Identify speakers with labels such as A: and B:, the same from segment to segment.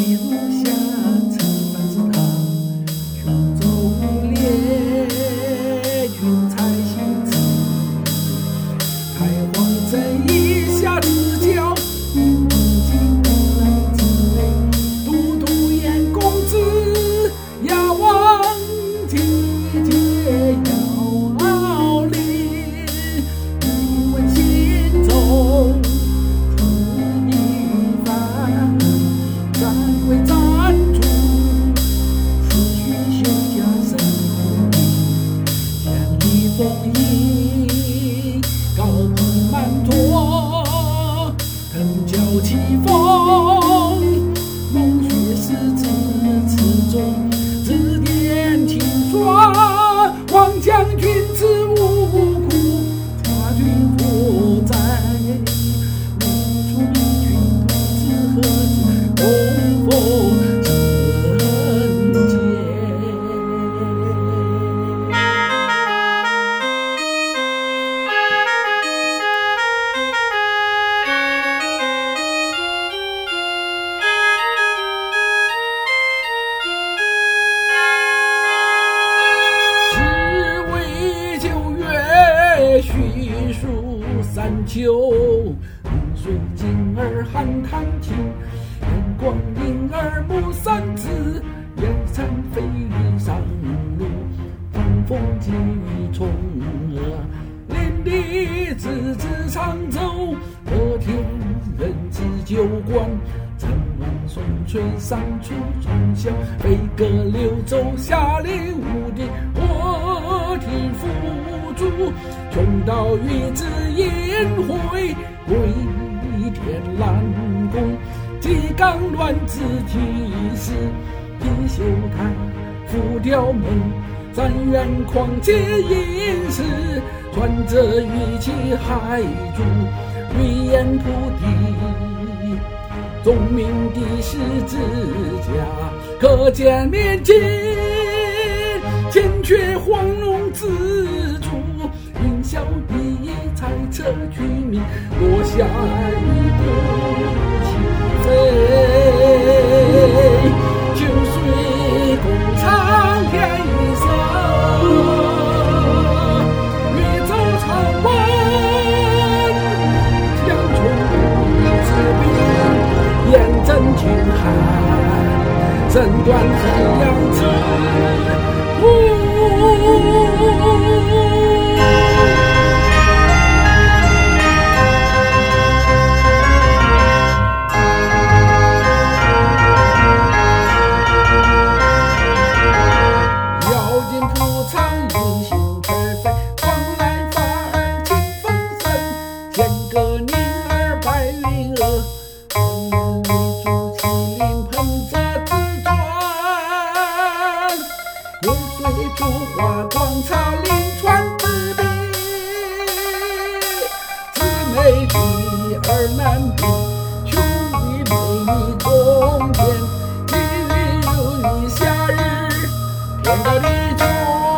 A: 一路下承凡是他，雄州无烈，君才行止。太皇城以下之交，不尽人之类。都督严公子，牙王体节要领。一问心中自一番，战归战主，思绪休假生意。千里风迎，高朋满座，腾蛟起风。梦雪是至此中，指点清刷。望将军之无辜，察君负债。无处离君不知何时供奉圣洁。虚数三秋，云水静儿寒潭清，阳光明儿木三子，燕山飞云上路，风风急雨冲连理自治长洲，和田人之酒馆，城湾松翠上出重晓，飞鸽柳州下令无敌，和田辅助，穷岛玉之宴会，归田兰宫，鸡缸乱之体式，貔貅台浮雕梦，三元狂皆饮食，传着玉器海珠，玉燕菩提，宗明帝释之家，可见面前千阙黄龙之主，云霄第一彩车居民，落下一步起飞，秋水共长天一色，越走长奔，江冲之滨，严阵军汉，身断衡阳之烛花光插临川之滨，姊妹女儿难比，兄弟妹你中间，地狱如于夏日，天高地重，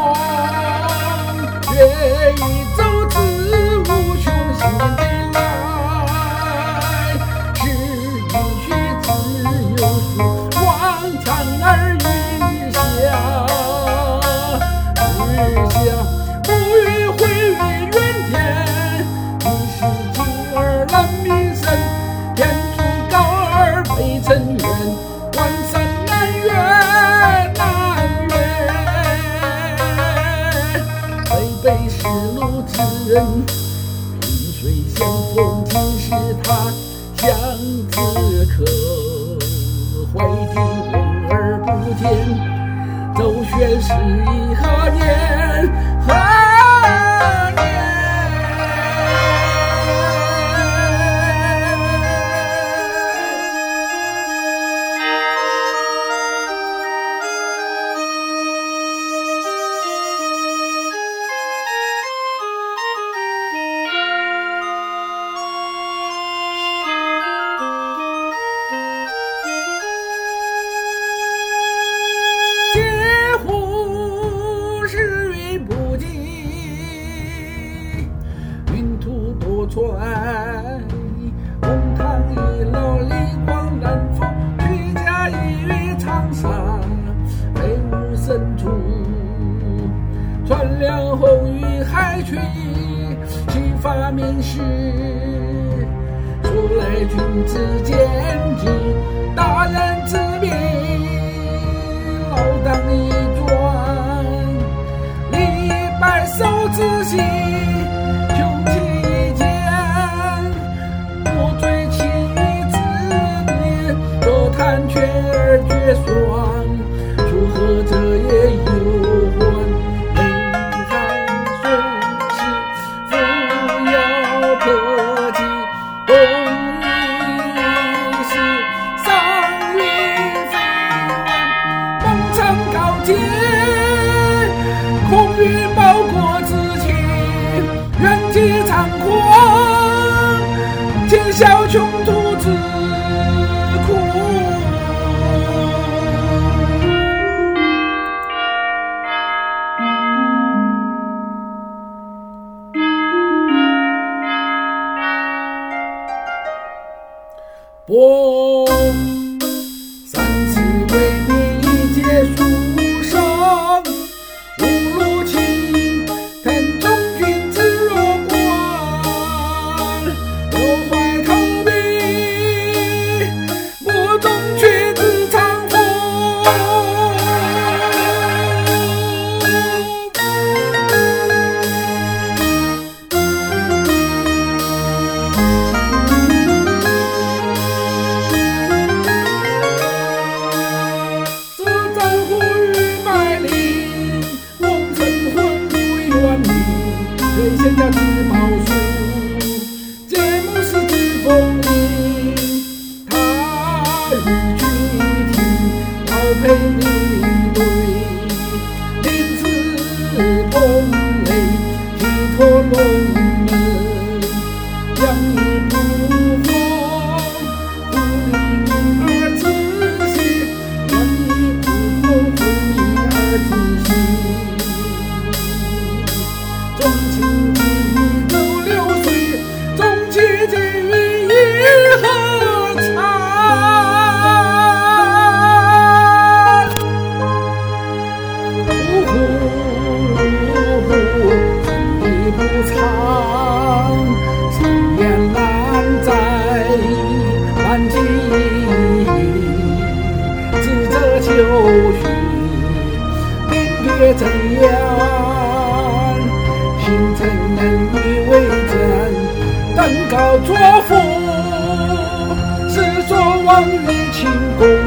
A: 月一周之无穷，新年得来，是一须自有数，望墙而云霞。不与会于原天，一世静而难民生，天主高而北辰远，关山难越难越，北北是路之人，萍水相逢尽是他，相知客，怀帝望而不见。周旋是以何年？何年？船，红糖一老，李光南风，徐家来去，其发明时，出来君子见机，大人之名，老当益壮，李白手之心，穷其间，不追其之年，若谈权而绝爽，楚河者也有还，内含水气，扶摇可及，东夷时，上云飞万，孟尝高洁，空云报国之情，远济猖狂，尽消穷途之苦。我三次为你解书生，无路情，腾中君之弱冠，有怀口笔，不中却之长风。最先家之毛书，节目是之风铃，他日具体，要配你对，临子同类，体托龙门，养一不风，不离婴儿之心，养一不风，不离儿之心。重情义如流水，重其机以何惭？呼你不藏，深烟难在半径，智者求寻，明月怎样？形成人与为真，登高作福，是说王于清宫。